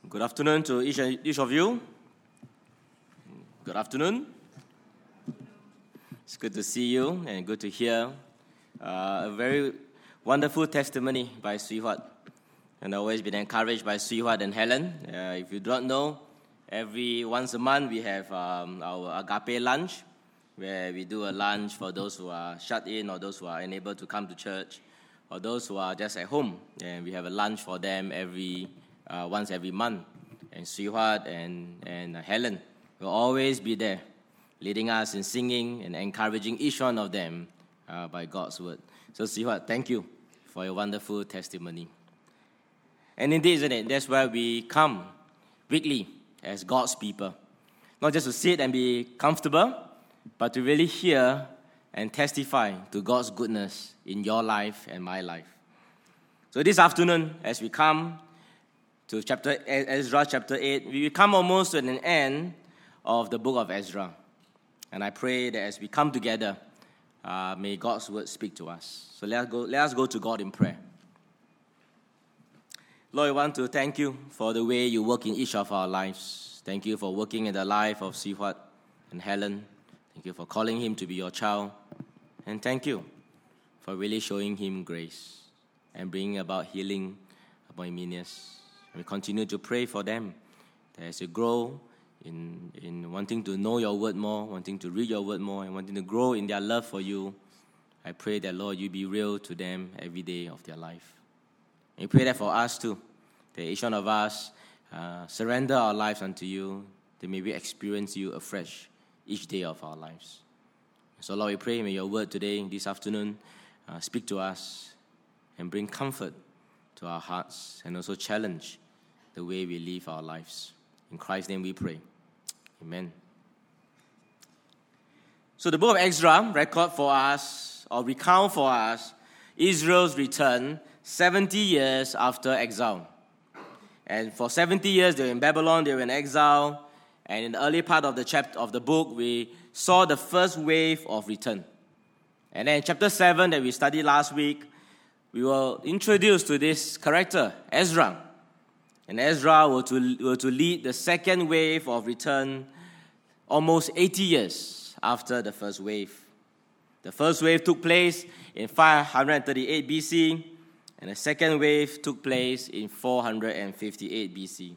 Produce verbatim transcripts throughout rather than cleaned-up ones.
Good afternoon to each, each of you. Good afternoon. It's good to see you and good to hear uh, a very wonderful testimony by Swee Huat. And I've always been encouraged by Swee Huat and Helen. Uh, if you don't know, every once a month we have um, our Agape lunch, where we do a lunch for those who are shut in or those who are unable to come to church or those who are just at home. And we have a lunch for them every uh, once every month. And Swee Huat and, and uh, Helen will always be there, leading us in singing and encouraging each one of them uh, by God's word. So Swee Huat, thank you for your wonderful testimony. And indeed, isn't it? That's where we come weekly as God's people. Not just to sit and be comfortable, but to really hear and testify to God's goodness in your life and my life. So this afternoon, as we come to chapter Ezra chapter eight, we come almost to an end of the book of Ezra. And I pray that as we come together, uh, may God's word speak to us. So let us go, let us go to God in prayer. Lord, I want to thank you for the way you work in each of our lives. Thank you for working in the life of Swee Huat and Helen. Thank you for calling him to be your child. And thank you for really showing him grace and bringing about healing upon Eminius. We continue to pray for them that as you grow in, in wanting to know your word more, wanting to read your word more, and wanting to grow in their love for you, I pray that, Lord, you be real to them every day of their life. And we pray that for us too, that each one of us uh, surrender our lives unto you, that may we experience you afresh each day of our lives. So, Lord, we pray, may your word today, this afternoon, uh, speak to us and bring comfort to our hearts and also challenge the way we live our lives. In Christ's name we pray. Amen. So the book of Ezra record for us, or recount for us, Israel's return seventy years after exile. And for seventy years they were in Babylon, they were in exile. And in the early part of the chapter of the book, we saw the first wave of return. And then in chapter seven that we studied last week, we were introduced to this character, Ezra. And Ezra was to, were to lead the second wave of return almost eighty years after the first wave. The first wave took place in five hundred thirty-eight B C, and the second wave took place in four hundred fifty-eight B C.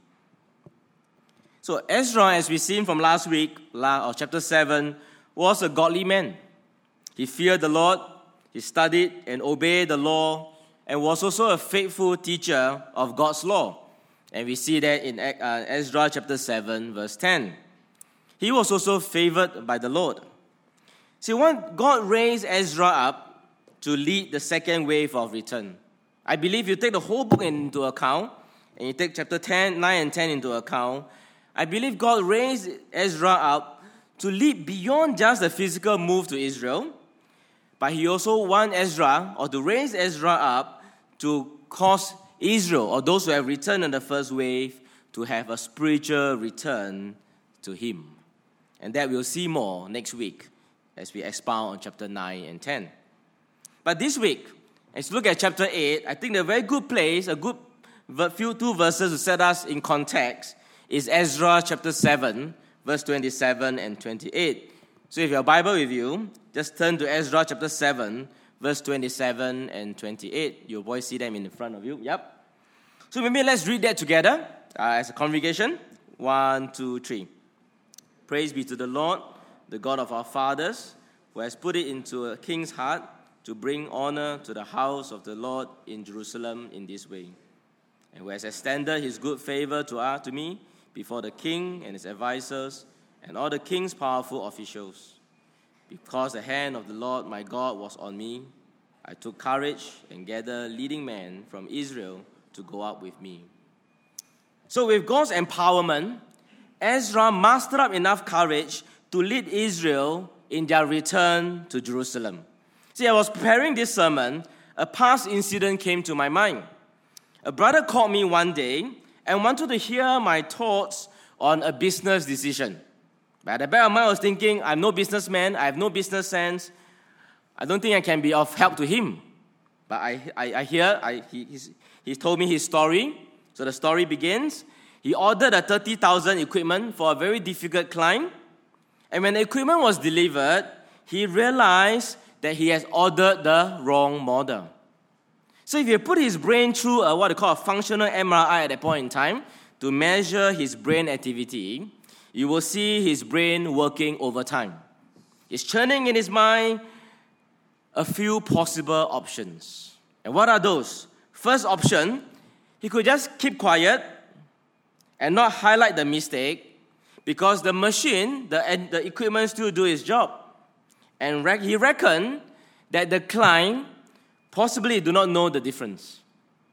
So Ezra, as we've seen from last week, or chapter seven, was a godly man. He feared the Lord, he studied and obeyed the law, and was also a faithful teacher of God's law. And we see that in uh, Ezra chapter seven, verse ten. He was also favored by the Lord. See, when God raised Ezra up to lead the second wave of return, I believe you take the whole book into account, and you take chapter ten, nine and ten into account, I believe God raised Ezra up to lead beyond just the physical move to Israel, but he also wants Ezra, or to raise Ezra up to cause Israel, or those who have returned in the first wave, to have a spiritual return to him. And that we'll see more next week as we expound on chapter nine and ten. But this week, as you look at chapter eight, I think a very good place, a good few two verses to set us in context is Ezra chapter seven, verse twenty-seven and twenty-eight. So if you have a Bible with you, just turn to Ezra chapter seven, verse twenty-seven and twenty-eight. You'll boys see them in front of you. Yep. So maybe let's read that together uh, as a congregation. One, two, three. Praise be to the Lord, the God of our fathers, who has put it into a king's heart to bring honor to the house of the Lord in Jerusalem in this way, and who has extended his good favor to us, to me, before the king and his advisors and all the king's powerful officials. Because the hand of the Lord my God was on me, I took courage and gathered leading men from Israel to go up with me. So with God's empowerment, Ezra mustered up enough courage to lead Israel in their return to Jerusalem. See, I was preparing this sermon, a past incident came to my mind. A brother called me one day and wanted to hear my thoughts on a business decision. But at the back of my mind, I was thinking, I'm no businessman, I have no business sense. I don't think I can be of help to him. But I, I, I hear, I, he, he told me his story. So the story begins. He ordered a thirty thousand equipment for a very difficult climb. And when the equipment was delivered, he realized that he has ordered the wrong model. So if you put his brain through a, what they call a functional M R I at that point in time to measure his brain activity, you will see his brain working overtime. It's churning in his mind a few possible options. And what are those? First option, he could just keep quiet and not highlight the mistake because the machine, the, the equipment still do its job. And rec- he reckoned that the client possibly do not know the difference.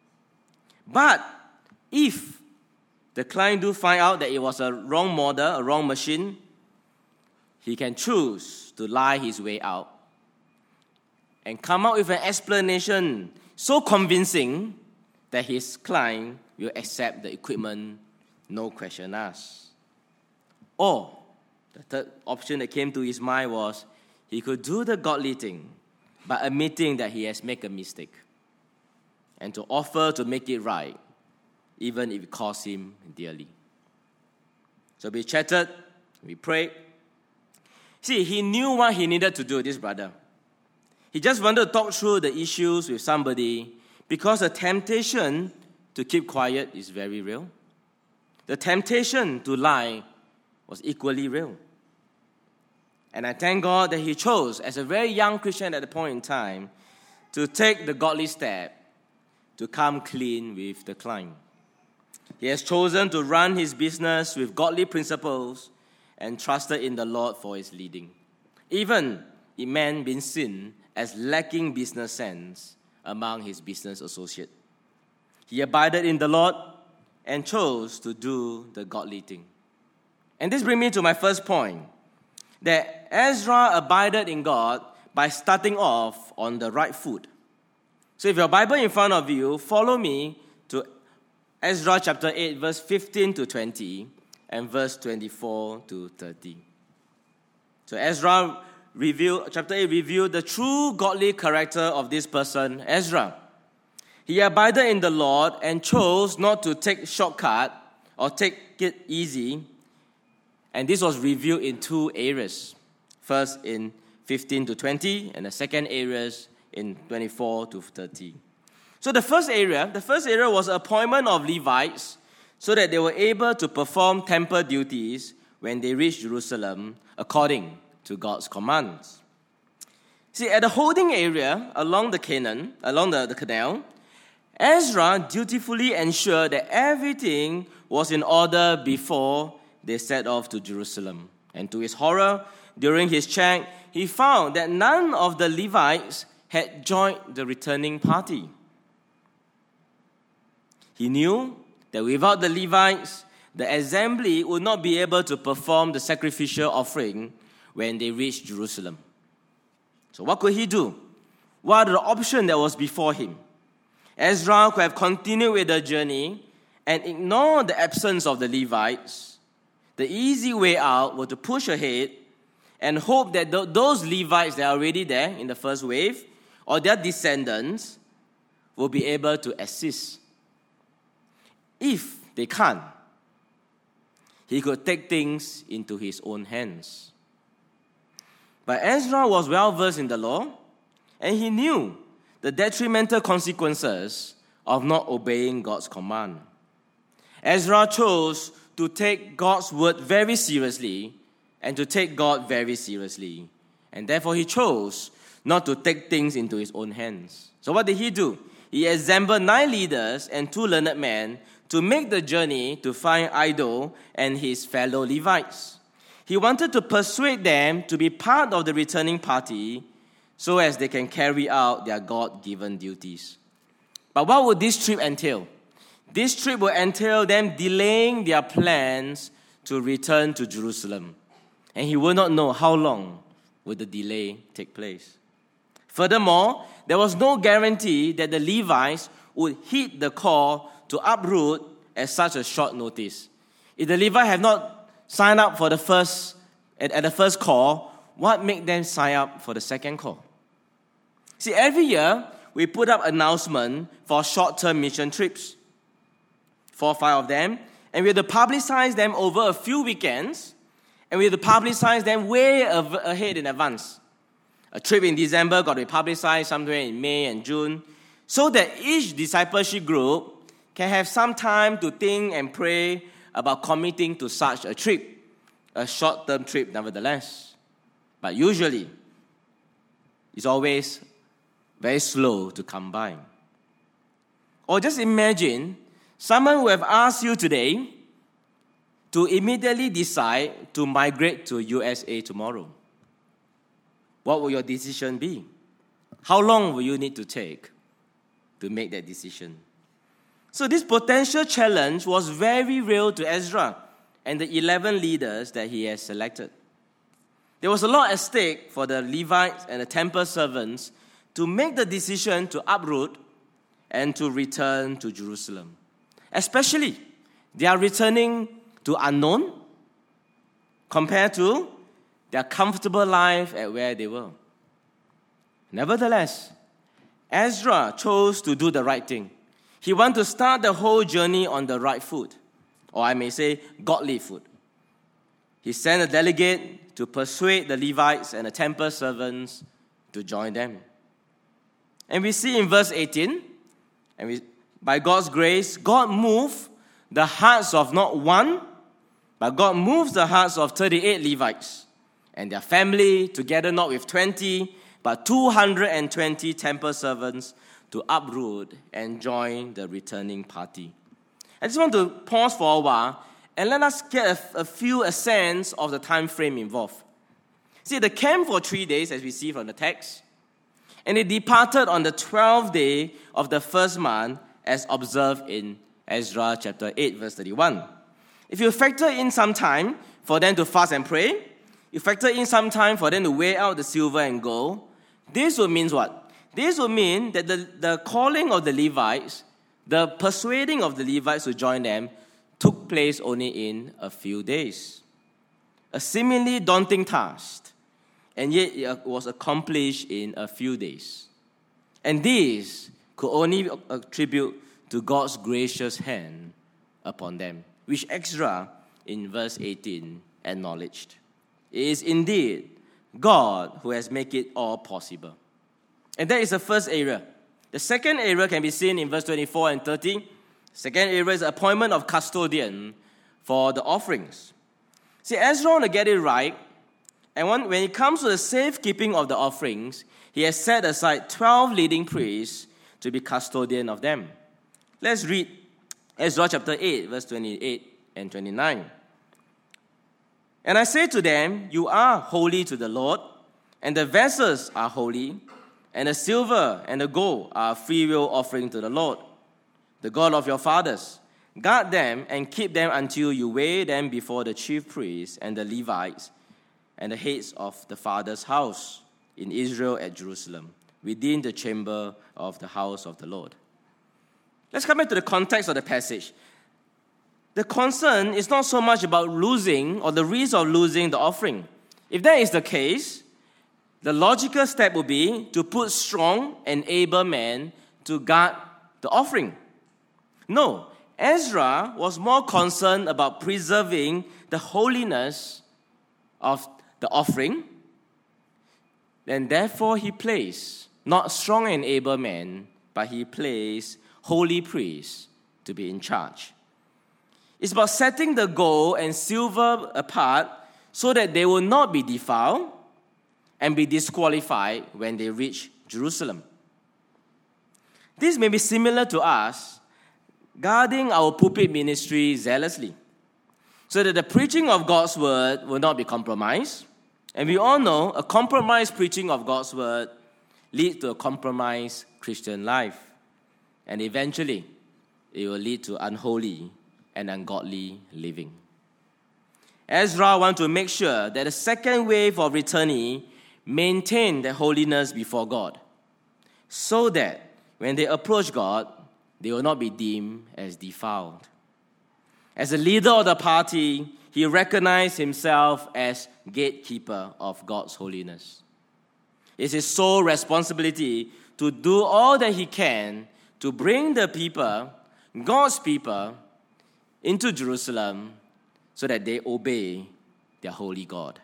But if the client do find out that it was a wrong model, a wrong machine, he can choose to lie his way out and come up with an explanation so convincing that his client will accept the equipment, no question asked. Or, the third option that came to his mind was, he could do the godly thing by admitting that he has made a mistake and to offer to make it right, even if it costs him dearly. So we chatted, we prayed. See, he knew what he needed to do, this brother. He just wanted to talk through the issues with somebody because the temptation to keep quiet is very real. The temptation to lie was equally real. And I thank God that he chose, as a very young Christian at the point in time, to take the godly step to come clean with the client. He has chosen to run his business with godly principles and trusted in the Lord for his leading. Even it meant being seen as lacking business sense among his business associates. He abided in the Lord and chose to do the godly thing. And this brings me to my first point, that Ezra abided in God by starting off on the right foot. So if you have a Bible in front of you, follow me to Ezra chapter eight, verse fifteen to twenty, and verse twenty-four to thirty. So Ezra revealed, chapter eight revealed the true godly character of this person, Ezra. He abided in the Lord and chose not to take shortcut or take it easy. And this was revealed in two areas. First in fifteen to twenty, and the second areas in twenty-four to thirty. So the first area, the first area was appointment of Levites so that they were able to perform temple duties when they reached Jerusalem according to God's commands. See, at the holding area along the Canaan, along the, the canal, Ezra dutifully ensured that everything was in order before they set off to Jerusalem. And to his horror, during his check, he found that none of the Levites had joined the returning party. He knew that without the Levites, the assembly would not be able to perform the sacrificial offering when they reached Jerusalem. So what could he do? What are the options that was before him? Ezra could have continued with the journey and ignore the absence of the Levites. The easy way out was to push ahead and hope that th- those Levites that are already there in the first wave or their descendants will be able to assist. If they can't, he could take things into his own hands. But Ezra was well versed in the law, and he knew the detrimental consequences of not obeying God's command. Ezra chose to take God's word very seriously and to take God very seriously. And therefore he chose not to take things into his own hands. So what did he do? He assembled nine leaders and two learned men to make the journey to find Iddo and his fellow Levites. He wanted to persuade them to be part of the returning party so as they can carry out their God-given duties. But what would this trip entail? This trip will entail them delaying their plans to return to Jerusalem. And he will not know how long will the delay take place. Furthermore, there was no guarantee that the Levites would heed the call to uproot at such a short notice. If the Levites have not signed up for the first at, at the first call, what made them sign up for the second call? See, every year we put up announcement for short-term mission trips. Four or five of them, and we have to publicize them over a few weekends, and we have to publicize them way av- ahead in advance. A trip in December got to be publicized somewhere in May and June, so that each discipleship group can have some time to think and pray about committing to such a trip, a short-term trip nevertheless. But usually, it's always very slow to come by. Or just imagine someone who have asked you today to immediately decide to migrate to U S A tomorrow. What will your decision be? How long will you need to take to make that decision? So this potential challenge was very real to Ezra and the eleven leaders that he has selected. There was a lot at stake for the Levites and the temple servants to make the decision to uproot and to return to Jerusalem. Especially, they are returning to unknown compared to their comfortable life at where they were. Nevertheless, Ezra chose to do the right thing. He wanted to start the whole journey on the right foot, or I may say, godly foot. He sent a delegate to persuade the Levites and the temple servants to join them. And we see in verse eighteen, and we, by God's grace, God moved the hearts of not one, but God moves the hearts of thirty-eight Levites and their family, together not with twenty, but two hundred twenty temple servants, to uproot and join the returning party. I just want to pause for a while and let us get a, a few a sense of the time frame involved. See, they came for three days, as we see from the text, and they departed on the twelfth day of the first month, as observed in Ezra chapter eight, verse thirty-one. If you factor in some time for them to fast and pray, you factor in some time for them to weigh out the silver and gold, this would mean what? This would mean that the, the calling of the Levites, the persuading of the Levites to join them, took place only in a few days. A seemingly daunting task, and yet it was accomplished in a few days. And this could only attribute to God's gracious hand upon them, which Ezra in verse eighteen acknowledged. It is indeed God who has made it all possible. And that is the first area. The second area can be seen in verse twenty-four and thirty. Second area is the appointment of custodian for the offerings. See, Ezra want to get it right, and when, when it comes to the safekeeping of the offerings, he has set aside twelve leading priests to be custodian of them. Let's read Ezra chapter eight, verse twenty-eight and twenty-nine. And I say to them, you are holy to the Lord, and the vessels are holy, and the silver and the gold are a freewill offering to the Lord, the God of your fathers. Guard them and keep them until you weigh them before the chief priests and the Levites and the heads of the father's house in Israel at Jerusalem, within the chamber of the house of the Lord. Let's come back to the context of the passage. The concern is not so much about losing or the risk of losing the offering. If that is the case, the logical step would be to put strong and able men to guard the offering. No, Ezra was more concerned about preserving the holiness of the offering, and therefore he placed not strong and able men, but he placed holy priests to be in charge. It's about setting the gold and silver apart so that they will not be defiled and be disqualified when they reach Jerusalem. This may be similar to us guarding our pulpit ministry zealously, so that the preaching of God's word will not be compromised. And we all know a compromised preaching of God's word leads to a compromised Christian life. And eventually, it will lead to unholy and ungodly living. Ezra wants to make sure that the second wave of returnee maintain their holiness before God, so that when they approach God, they will not be deemed as defiled. As a leader of the party, he recognized himself as gatekeeper of God's holiness. It's his sole responsibility to do all that he can to bring the people, God's people, into Jerusalem so that they obey their holy God.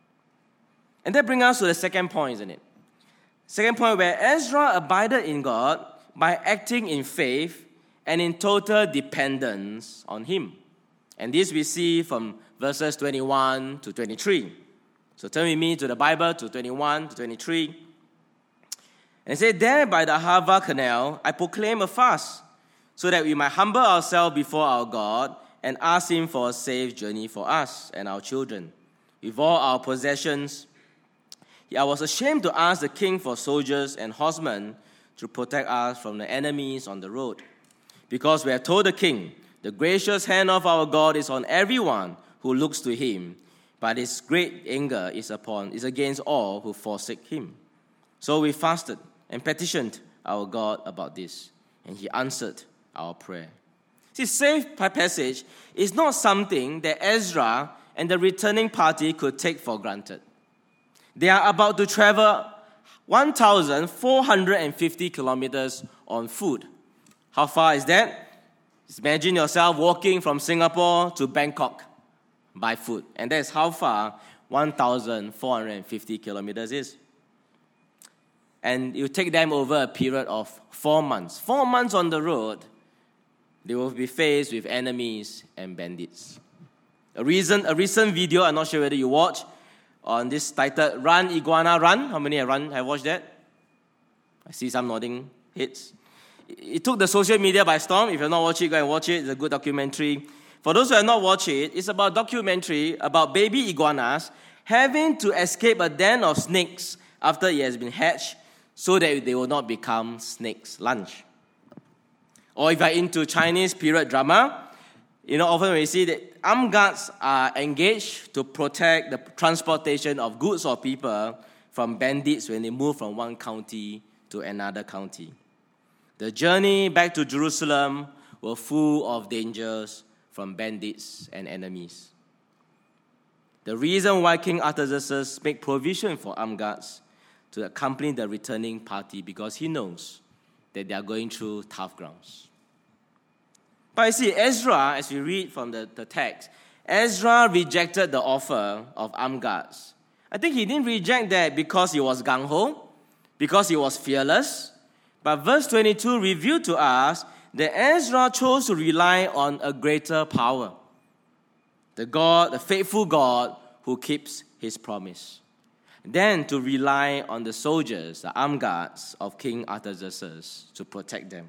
And that brings us to the second point, isn't it? Second point, where Ezra abided in God by acting in faith and in total dependence on Him. And this we see from verses twenty-one to twenty-three. So turn with me to the Bible, to twenty-one to twenty-three. And it said, "There by the Ahava canal, I proclaim a fast, so that we might humble ourselves before our God and ask Him for a safe journey for us and our children, with all our possessions. I was ashamed to ask the king for soldiers and horsemen to protect us from the enemies on the road, because we have told the king, the gracious hand of our God is on everyone who looks to Him, but His great anger is upon is against all who forsake Him. So we fasted and petitioned our God about this, and He answered our prayer." See, safe passage is not something that Ezra and the returning party could take for granted. They are about to travel one thousand four hundred fifty kilometers on foot. How far is that? Imagine yourself walking from Singapore to Bangkok by foot. And that's how far one thousand four hundred fifty kilometers is. And you take them over a period of four months. Four months on the road, they will be faced with enemies and bandits. A recent, a recent video, I'm not sure whether you watched, on this titled Run, Iguana, Run. How many have, run, have watched that? I see some nodding heads. It took the social media by storm. If you've not watched it, go and watch it. It's a good documentary. For those who have not watched it, it's about a documentary about baby iguanas having to escape a den of snakes after it has been hatched so that they will not become snakes' lunch. Or if you're into Chinese period drama, you know, often we see that armed guards are engaged to protect the transportation of goods or people from bandits when they move from one county to another county. The journey back to Jerusalem was full of dangers from bandits and enemies. The reason why King Artaxerxes made provision for armed guards to accompany the returning party, because he knows that they are going through tough grounds. But you see, Ezra, as we read from the, the text, Ezra rejected the offer of armed guards. I think he didn't reject that because he was gung-ho, because he was fearless. But verse twenty-two revealed to us that Ezra chose to rely on a greater power, the God, the faithful God who keeps His promise, than to rely on the soldiers, the armed guards of King Artaxerxes to protect them.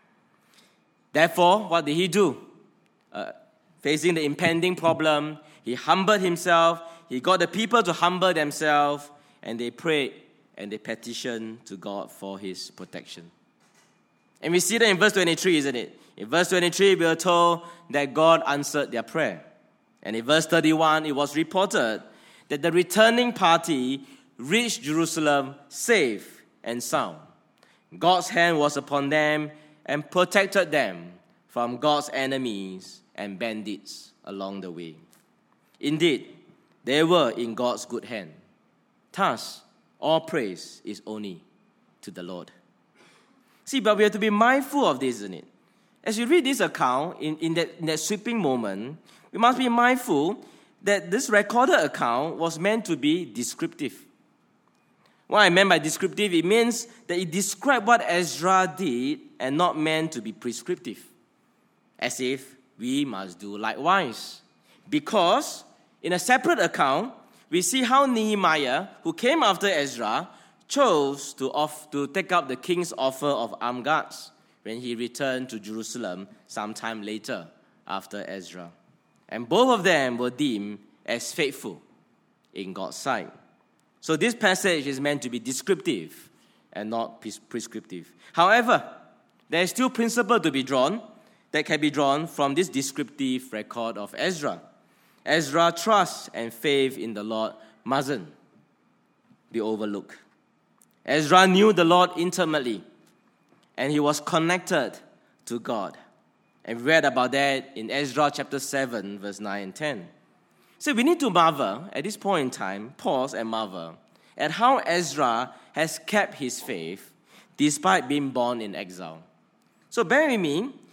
Therefore, what did he do? Uh, facing the impending problem, he humbled himself, he got the people to humble themselves, and they prayed and they petitioned to God for His protection. And we see that in verse twenty-three, isn't it? In verse twenty-three, we are told that God answered their prayer. And in verse thirty-one, it was reported that the returning party reached Jerusalem safe and sound. God's hand was upon them and protected them from God's enemies and bandits along the way. Indeed, they were in God's good hand. Thus, all praise is only to the Lord. See, but we have to be mindful of this, isn't it? As you read this account, in, in, that, in that sweeping moment, we must be mindful that this recorded account was meant to be descriptive. What I meant by descriptive, it means that it described what Ezra did and not meant to be prescriptive, as if we must do likewise. Because in a separate account, we see how Nehemiah, who came after Ezra, chose to, off, to take up the king's offer of armed guards when he returned to Jerusalem sometime later after Ezra. And both of them were deemed as faithful in God's sight. So this passage is meant to be descriptive and not prescriptive. However, there is still principle to be drawn that can be drawn from this descriptive record of Ezra. Ezra's trust and faith in the Lord mustn't be overlooked. Ezra knew the Lord intimately, and he was connected to God. And we read about that in Ezra chapter seven, verse nine and ten. So we need to marvel, at this point in time, pause and marvel at how Ezra has kept his faith despite being born in exile. So bear with me,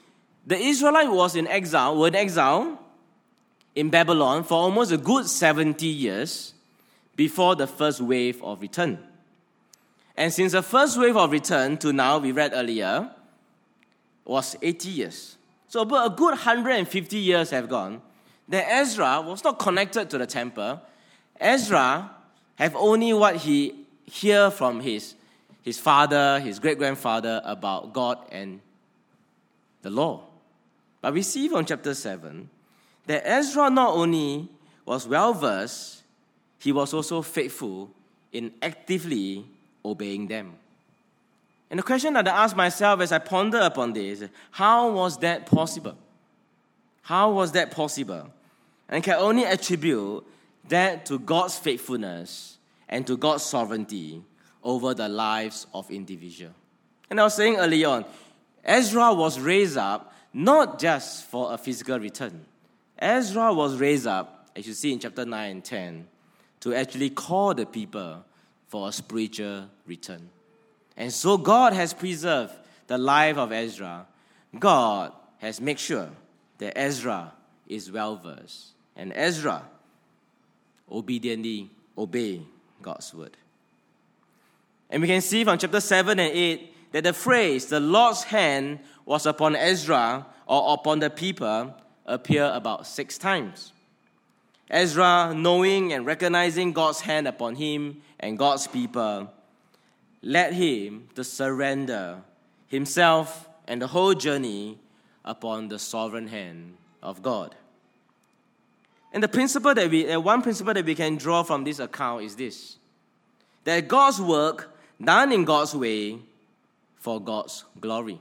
The Israelite was in exile, were in exile in Babylon for almost a good seventy years before the first wave of return. And since the first wave of return to now, we read earlier, was eighty years. So about a good one hundred fifty years have gone, that Ezra was not connected to the temple. Ezra have only what he hear from his, his father, his great-grandfather about God and the law. But we see from chapter seven that Ezra not only was well-versed, he was also faithful in actively obeying them. And the question that I ask myself as I ponder upon this is, how was that possible? How was that possible? And I can only attribute that to God's faithfulness and to God's sovereignty over the lives of individuals. And I was saying earlier on, Ezra was raised up not just for a physical return. Ezra was raised up, as you see in chapter nine and ten, to actually call the people for a spiritual return. And so God has preserved the life of Ezra. God has made sure that Ezra is well-versed. And Ezra obediently obey God's word. And we can see from chapter seven and eight that the phrase, the Lord's hand was upon Ezra or upon the people, appear about six times. Ezra, knowing and recognizing God's hand upon him and God's people, led him to surrender himself and the whole journey upon the sovereign hand of God. And the principle that we, uh, one principle that we can draw from this account is this: that God's work done in God's way for God's glory.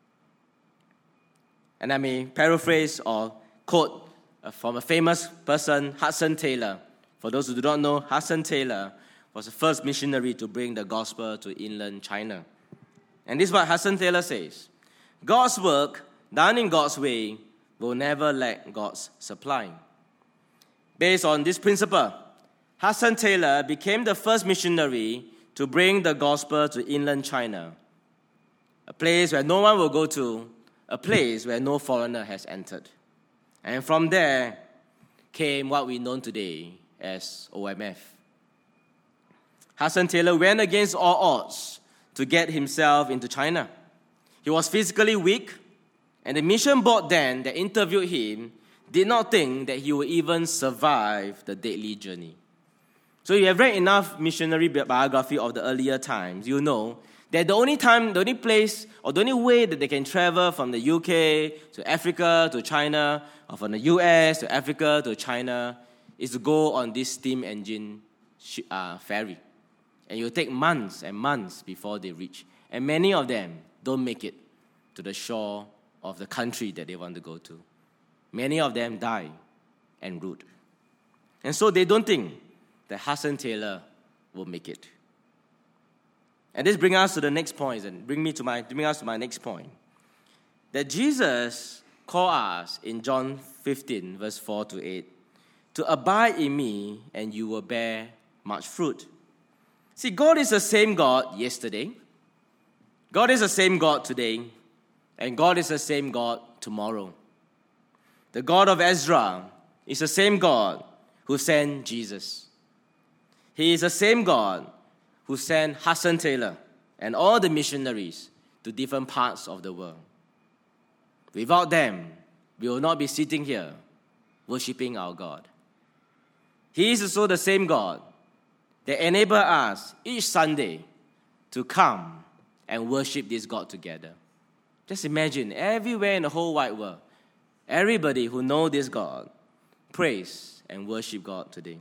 And I may paraphrase or quote from a famous person, Hudson Taylor. For those who do not know, Hudson Taylor was the first missionary to bring the gospel to inland China. And this is what Hudson Taylor says: God's work done in God's way will never lack God's supply. Based on this principle, Hudson Taylor became the first missionary to bring the gospel to inland China, a place where no one will go to, a place where no foreigner has entered. And from there came what we know today as O M F. Hudson Taylor went against all odds to get himself into China. He was physically weak, and the mission board then that interviewed him did not think that he would even survive the deadly journey. So you have read enough missionary biography of the earlier times, you know that the only time, the only place, or the only way that they can travel from the U K to Africa to China, or from the U S to Africa to China, is to go on this steam engine uh, ferry. And it will take months and months before they reach. And many of them don't make it to the shore of the country that they want to go to. Many of them die en route. And so they don't think that Hudson Taylor will make it. And this brings us to the next point, and bring me to my bring us to my next point. That Jesus called us in John fifteen, verse four to eight, to abide in me, and you will bear much fruit. See, God is the same God yesterday, God is the same God today, and God is the same God tomorrow. The God of Ezra is the same God who sent Jesus. He is the same God who sent Hudson Taylor and all the missionaries to different parts of the world. Without them, we will not be sitting here worshiping our God. He is also the same God that enables us each Sunday to come and worship this God together. Just imagine, everywhere in the whole wide world, everybody who knows this God praise and worship God today.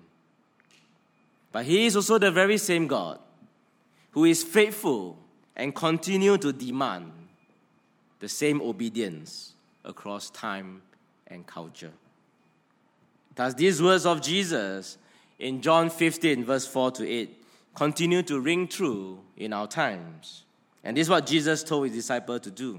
But He is also the very same God who is faithful and continue to demand the same obedience across time and culture. Thus, these words of Jesus in John fifteen, verse four to eight, continue to ring true in our times. And this is what Jesus told His disciples to do.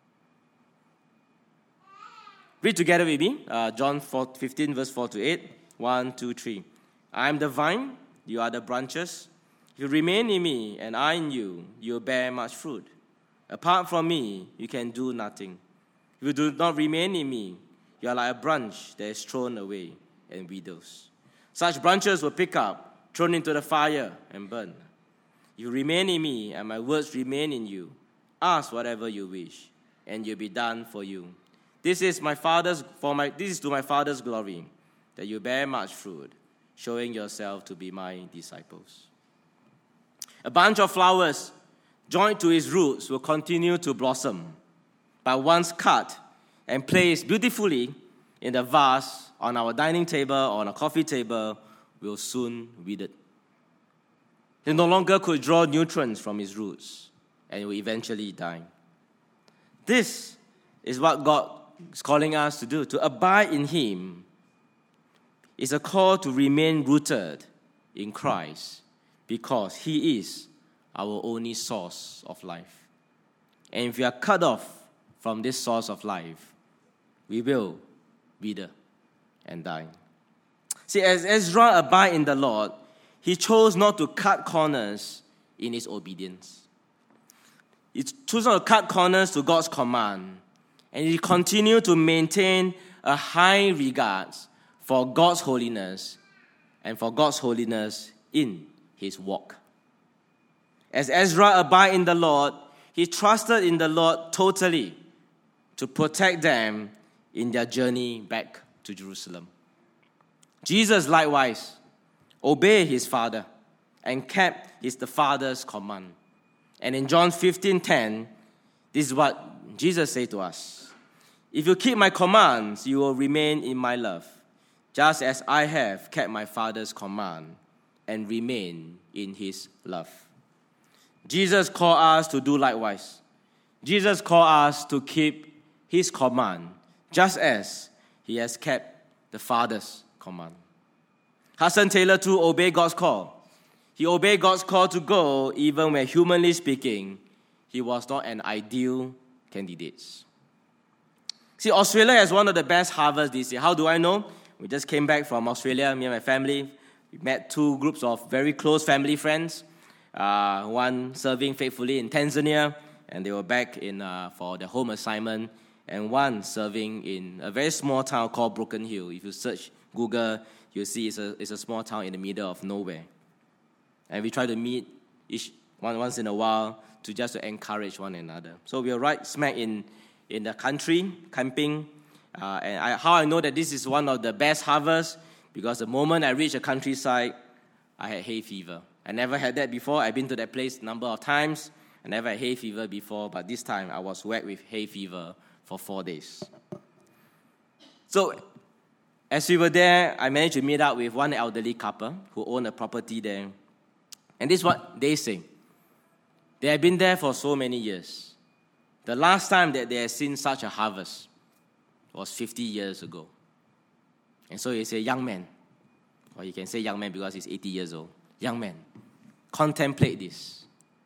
Read together with me, uh, John fifteen, verse four to eight. One, two, three. I am the vine, you are the branches. If you remain in me and I in you, you will bear much fruit. Apart from me, you can do nothing. If you do not remain in me, you are like a branch that is thrown away and withers. Such branches will pick up, thrown into the fire, and burn. You remain in me, and my words remain in you. Ask whatever you wish, and it will be done for you. This is my Father's for my this is to my Father's glory, that you bear much fruit, showing yourself to be my disciples. A bunch of flowers joined to its roots will continue to blossom, but once cut and placed beautifully in the vase on our dining table or on a coffee table, will soon wither. They no longer could draw nutrients from its roots, and it will eventually die. This is what God is calling us to do, to abide in Him. It's a call to remain rooted in Christ, because He is our only source of life. And if we are cut off from this source of life, we will wither and die. See, as Ezra abided in the Lord, he chose not to cut corners in his obedience. He chose not to cut corners to God's command, and he continued to maintain a high regard for God's holiness and for God's holiness in his walk. As Ezra abided in the Lord, he trusted in the Lord totally to protect them in their journey back to Jerusalem. Jesus likewise obeyed his Father and kept his the Father's command. And in John fifteen ten, this is what Jesus said to us. If you keep my commands, you will remain in my love, just as I have kept my Father's command and remain in his love. Jesus called us to do likewise. Jesus called us to keep his command, just as he has kept the Father's command. Hudson Taylor too obeyed God's call. He obeyed God's call to go, even when, humanly speaking, he was not an ideal candidate. See, Australia has one of the best harvests this year. How do I know? We just came back from Australia, me and my family. We met two groups of very close family friends. Uh, one serving faithfully in Tanzania, and they were back in uh, for their home assignment. And one serving in a very small town called Broken Hill. If you search Google, you'll see it's a, it's a small town in the middle of nowhere. And we try to meet each one once in a while to just to encourage one another. So we are right smack in, in the country, camping. Uh, and I, how I know that this is one of the best harvests, because the moment I reached the countryside, I had hay fever. I never had that before. I've been to that place a number of times. I never had hay fever before, but this time I was whacked with hay fever for four days. So, as we were there, I managed to meet up with one elderly couple who owned a property there. And this is what they say. They have been there for so many years. The last time that they had seen such a harvest was fifty years ago. And so he said, young man, or you can say young man because he's eighty years old. Young man, contemplate this.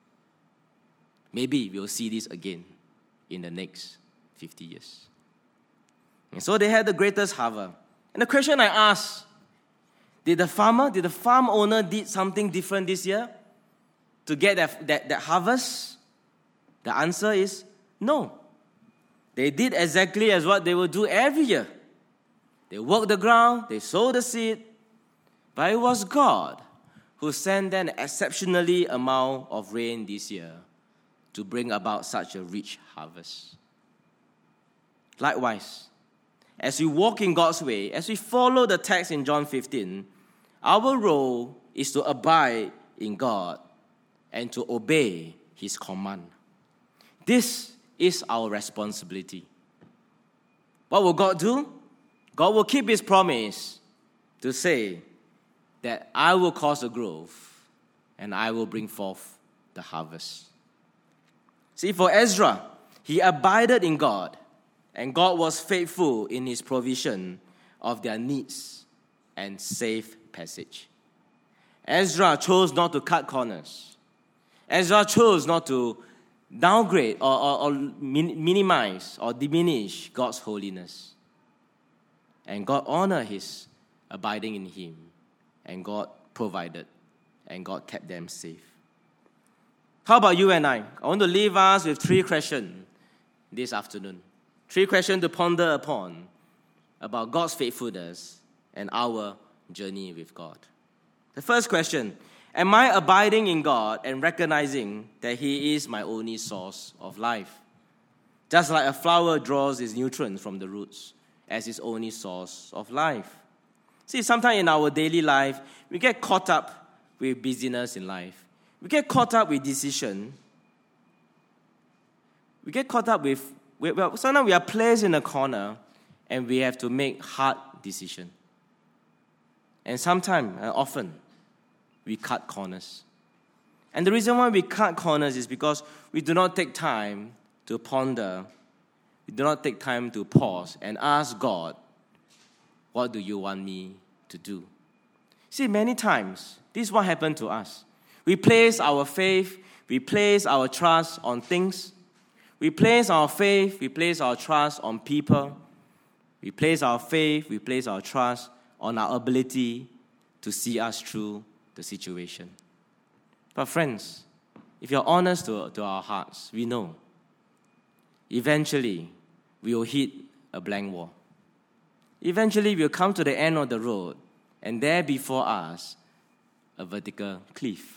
Maybe we'll see this again in the next fifty years. And so they had the greatest harvest. And the question I asked, did the farmer, did the farm owner did something different this year to get that, that, that harvest? The answer is no. They did exactly as what they would do every year. They worked the ground, they sowed the seed, but it was God who sent an exceptionally amount of rain this year to bring about such a rich harvest. Likewise, as we walk in God's way, as we follow the text in John fifteen, our role is to abide in God and to obey his command. This is our responsibility. What will God do? God will keep his promise to say that I will cause the growth and I will bring forth the harvest. See, for Ezra, he abided in God, and God was faithful in his provision of their needs and safe passage. Ezra chose not to cut corners. Ezra chose not to downgrade or, or, or min- minimize or diminish God's holiness. And God honored his abiding in him, and God provided, and God kept them safe. How about you and I? I want to leave us with three questions this afternoon. Three questions to ponder upon about God's faithfulness and our journey with God. The first question, am I abiding in God and recognizing that He is my only source of life? Just like a flower draws its nutrients from the roots as its only source of life. See, sometimes in our daily life, we get caught up with busyness in life. We get caught up with decision. We get caught up with, well, sometimes we are placed in a corner and we have to make hard decisions. And sometimes, uh, often, we cut corners. And the reason why we cut corners is because we do not take time to ponder. We do not take time to pause and ask God, what do you want me to do? See, many times, this is what happened to us. We place our faith, we place our trust on things. We place our faith, we place our trust on people. We place our faith, we place our trust on our ability to see us through the situation. But friends, if you're honest to, to our hearts, we know eventually we will hit a blank wall. Eventually we'll come to the end of the road, and there before us, a vertical cliff.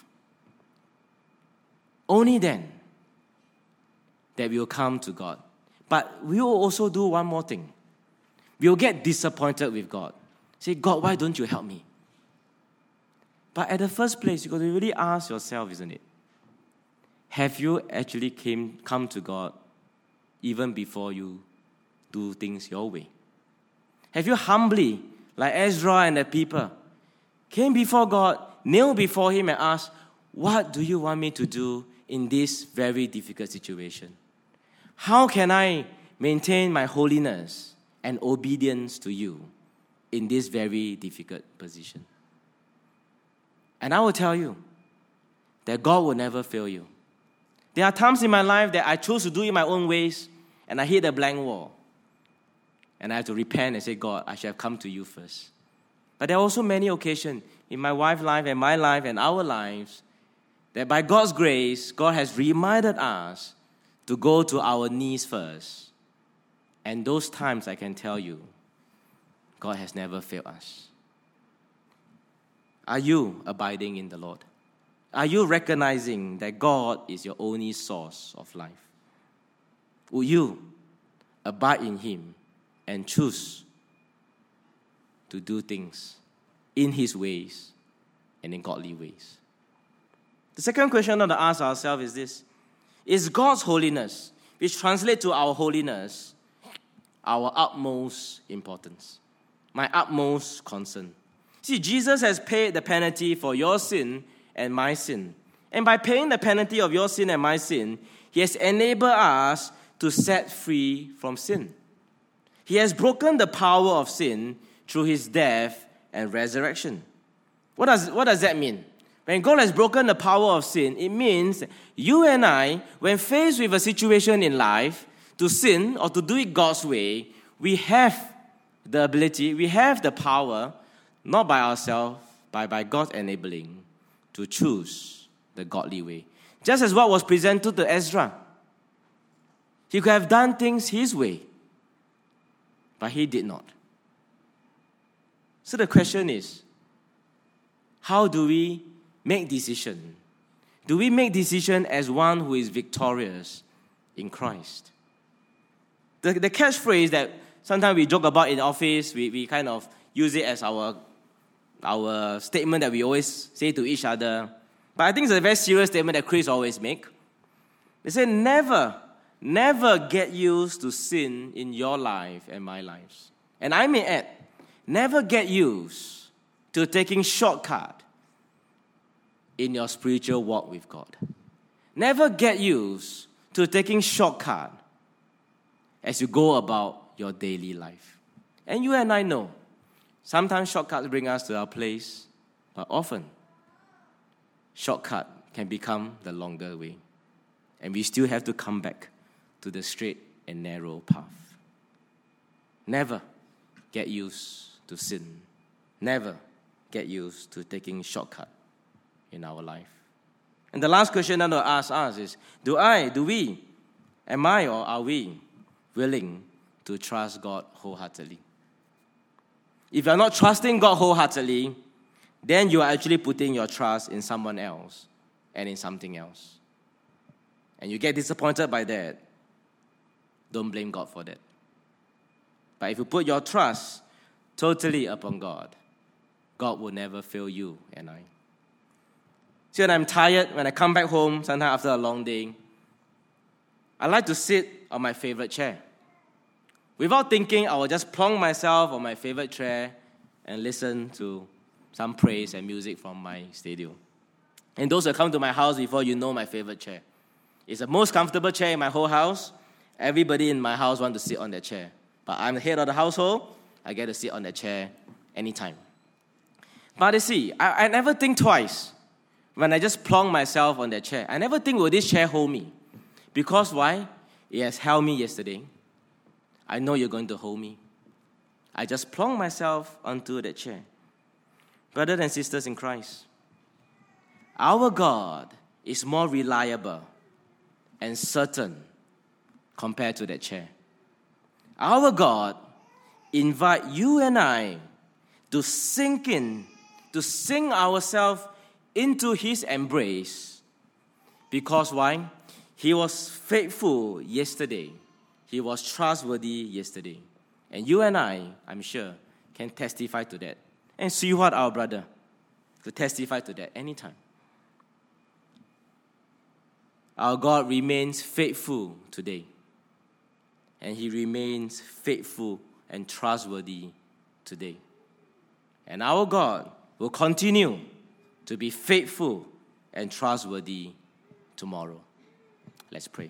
Only then that we will come to God. But we will also do one more thing. We will get disappointed with God. Say, God, why don't you help me? But at the first place, you've got to really ask yourself, isn't it? Have you actually came come to God even before you do things your way? Have you humbly, like Ezra and the people, came before God, knelt before Him and asked, what do you want me to do in this very difficult situation? How can I maintain my holiness and obedience to you in this very difficult position? And I will tell you that God will never fail you. There are times in my life that I chose to do it my own ways, and I hit a blank wall. And I have to repent and say, God, I should have come to you first. But there are also many occasions in my wife's life and my life and our lives that by God's grace, God has reminded us to go to our knees first. And those times, I can tell you, God has never failed us. Are you abiding in the Lord? Are you recognizing that God is your only source of life? Will you abide in Him and choose to do things in His ways and in godly ways? The second question we have to ask ourselves is this. Is God's holiness, which translates to our holiness, our utmost importance, my utmost concern? See, Jesus has paid the penalty for your sin and my sin. And by paying the penalty of your sin and my sin, He has enabled us to set free from sin. He has broken the power of sin through His death and resurrection. What does, what does that mean? When God has broken the power of sin, it means you and I, when faced with a situation in life, to sin or to do it God's way, we have the ability, we have the power, not by ourselves, but by God's enabling, to choose the godly way. Just as what was presented to Ezra. He could have done things his way, but he did not. So the question is, how do we make decision? Do we make decision as one who is victorious in Christ? The, the catchphrase that sometimes we joke about in the office, we, we kind of use it as our, our statement that we always say to each other. But I think it's a very serious statement that Chris always make. They say, never, never get used to sin in your life and my lives. And I may add, never get used to taking shortcut in your spiritual walk with God. Never get used to taking shortcut as you go about your daily life. And you and I know, sometimes shortcuts bring us to our place, but often, shortcut can become the longer way. And we still have to come back to the straight and narrow path. Never get used to sin. Never get used to taking shortcut in our life. And the last question that I'll ask us is, do I, do we, am I or are we willing to trust God wholeheartedly. If you're not trusting God wholeheartedly, then you are actually putting your trust in someone else and in something else. And you get disappointed by that. Don't blame God for that. But if you put your trust totally upon God, God will never fail you and I. See, when I'm tired, when I come back home, sometimes after a long day, I like to sit on my favorite chair. Without thinking, I will just plonk myself on my favorite chair and listen to some praise and music from my studio. And those who come to my house before, you know my favorite chair. It's the most comfortable chair in my whole house. Everybody in my house wants to sit on that chair. But I'm the head of the household. I get to sit on that chair anytime. But you see, I, I never think twice when I just plonk myself on that chair. I never think, will this chair hold me? Because why? It has held me yesterday. I know you're going to hold me. I just plonk myself onto that chair. Brothers and sisters in Christ, our God is more reliable and certain compared to that chair. Our God invites you and I to sink in, to sink ourselves into His embrace. Because why? He was faithful yesterday. He was trustworthy yesterday. And you and I, I'm sure, can testify to that. And see what our brother to testify to that anytime. Our God remains faithful today. And He remains faithful and trustworthy today. And our God will continue to be faithful and trustworthy tomorrow. Let's pray.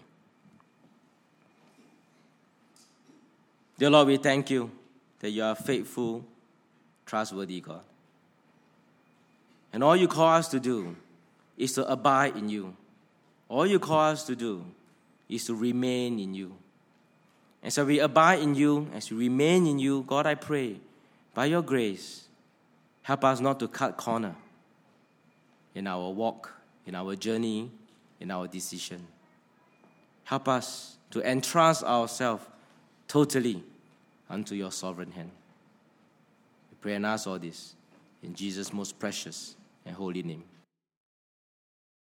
Dear Lord, we thank you that you are a faithful, trustworthy God. And all you call us to do is to abide in you. All you call us to do is to remain in you. And so we abide in you, as we remain in you, God, I pray, by your grace, help us not to cut corner in our walk, in our journey, in our decision. Help us to entrust ourselves totally unto your sovereign hand. We pray and ask all this in Jesus' most precious and holy name.